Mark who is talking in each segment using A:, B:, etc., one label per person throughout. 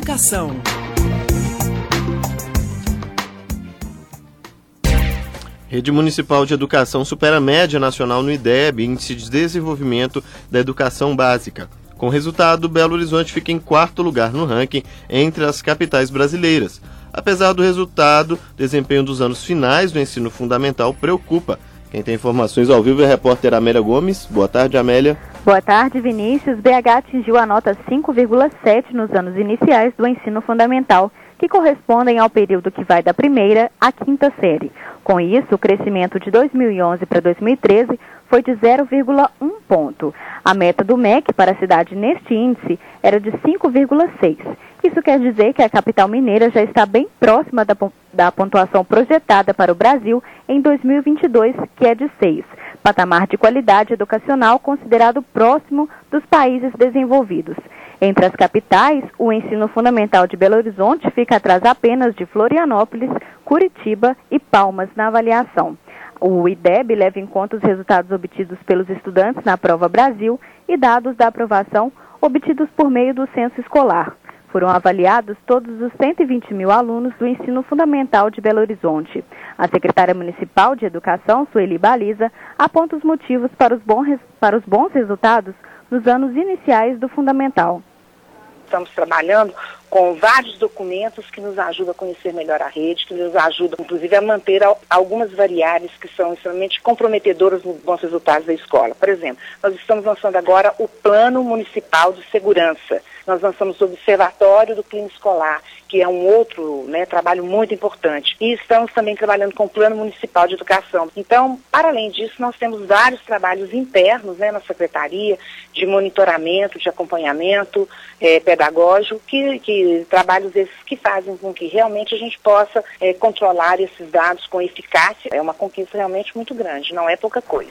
A: Educação.
B: Rede Municipal de Educação supera a média nacional no IDEB, Índice de Desenvolvimento da Educação Básica. Com resultado, Belo Horizonte fica em quarto lugar no ranking entre as capitais brasileiras. Apesar do resultado, o desempenho dos anos finais do ensino fundamental preocupa. Quem tem informações ao vivo é a repórter Amélia Gomes. Boa tarde, Amélia.
C: Boa tarde, Vinícius. BH atingiu a nota 5,7 nos anos iniciais do ensino fundamental, que correspondem ao período que vai da primeira à quinta série. Com isso, o crescimento de 2011 para 2013 foi de 0,1 ponto. A meta do MEC para a cidade neste índice era de 5,6. Isso quer dizer que a capital mineira já está bem próxima da pontuação projetada para o Brasil em 2022, que é de 6. Patamar de qualidade educacional considerado próximo dos países desenvolvidos. Entre as capitais, o ensino fundamental de Belo Horizonte fica atrás apenas de Florianópolis, Curitiba e Palmas na avaliação. O IDEB leva em conta os resultados obtidos pelos estudantes na Prova Brasil e dados da aprovação obtidos por meio do censo escolar. Foram avaliados todos os 120 mil alunos do ensino fundamental de Belo Horizonte. A secretária municipal de Educação, Sueli Baliza, aponta os motivos para os bons resultados nos anos iniciais do fundamental.
D: Estamos trabalhando com vários documentos que nos ajudam a conhecer melhor a rede, que nos ajudam, inclusive, a manter algumas variáveis que são extremamente comprometedoras nos bons resultados da escola. Por exemplo, nós estamos lançando agora o Plano Municipal de Segurança. Nós lançamos o Observatório do Clima Escolar, que é um outro trabalho muito importante. E estamos também trabalhando com o Plano Municipal de Educação. Então, para além disso, nós temos vários trabalhos internos na Secretaria, de monitoramento, de acompanhamento pedagógico, que trabalhos esses que fazem com que realmente a gente possa controlar esses dados com eficácia. É uma conquista realmente muito grande, não é pouca coisa.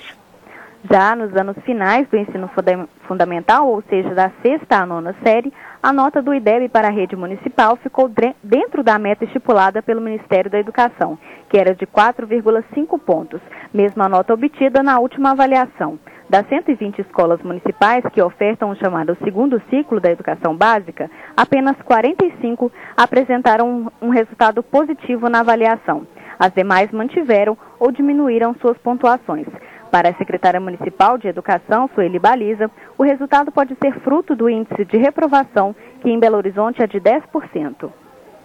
C: Já nos anos finais do ensino fundamental, ou seja, da sexta à nona série, a nota do IDEB para a rede municipal ficou dentro da meta estipulada pelo Ministério da Educação, que era de 4,5 pontos, mesma nota obtida na última avaliação. Das 120 escolas municipais que ofertam o chamado segundo ciclo da educação básica, apenas 45 apresentaram um resultado positivo na avaliação. As demais mantiveram ou diminuíram suas pontuações. Para a secretária municipal de Educação, Sueli Baliza, o resultado pode ser fruto do índice de reprovação, que em Belo Horizonte é de 10%.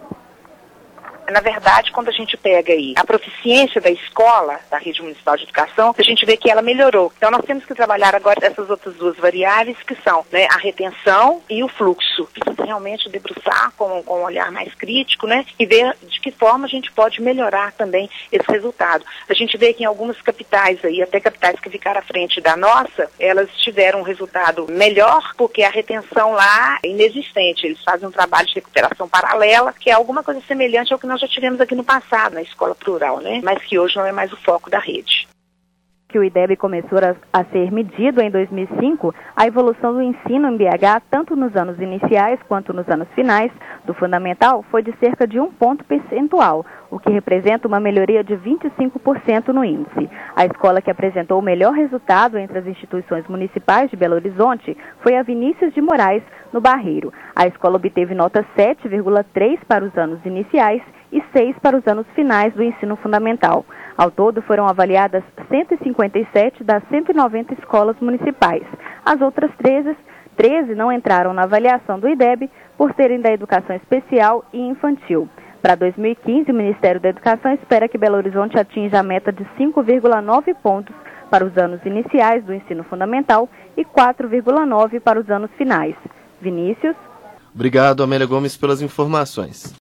D: Na verdade, quando a gente pega aí a proficiência da escola, da rede municipal de educação, a gente vê que ela melhorou. Então, nós temos que trabalhar agora essas outras duas variáveis, que são a retenção e o fluxo. Precisa realmente debruçar com um olhar mais crítico, e ver de que forma a gente pode melhorar também esse resultado. A gente vê que em algumas capitais aí, até capitais que ficaram à frente da nossa, elas tiveram um resultado melhor, porque a retenção lá é inexistente. Eles fazem um trabalho de recuperação paralela, que é alguma coisa semelhante ao que nós já tivemos aqui no passado, na escola plural, mas que hoje não é mais o foco da rede.
C: Que o IDEB começou a ser medido em 2005, a evolução do ensino em BH, tanto nos anos iniciais quanto nos anos finais do fundamental, foi de cerca de 1 ponto percentual, o que representa uma melhoria de 25% no índice. A escola que apresentou o melhor resultado entre as instituições municipais de Belo Horizonte foi a Vinícius de Moraes, no Barreiro. A escola obteve nota 7,3 para os anos iniciais e 6 para os anos finais do ensino fundamental. Ao todo, foram avaliadas 157 das 190 escolas municipais. As outras 13 não entraram na avaliação do IDEB por serem da educação especial e infantil. Para 2015, o Ministério da Educação espera que Belo Horizonte atinja a meta de 5,9 pontos para os anos iniciais do ensino fundamental e 4,9 para os anos finais. Vinícius.
B: Obrigado, Amélia Gomes, pelas informações.